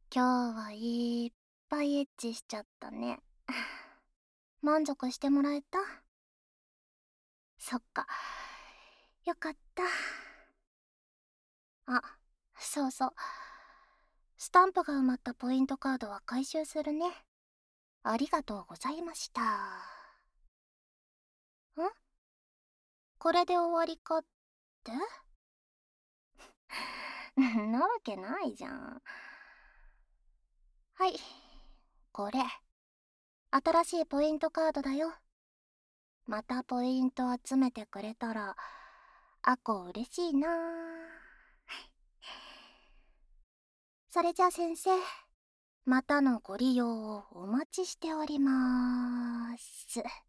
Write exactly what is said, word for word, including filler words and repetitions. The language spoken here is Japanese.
今日はいっぱいエッチしちゃったね。満足してもらえた？そっか。よかった。あ、そうそう。スタンプが埋まったポイントカードは回収するね。ありがとうございました。ん？これで終わりかって？なわけないじゃん。はい。これ。新しいポイントカードだよ。またポイント集めてくれたら、あこ嬉しいな。それじゃ先生、またのご利用をお待ちしておりまーす。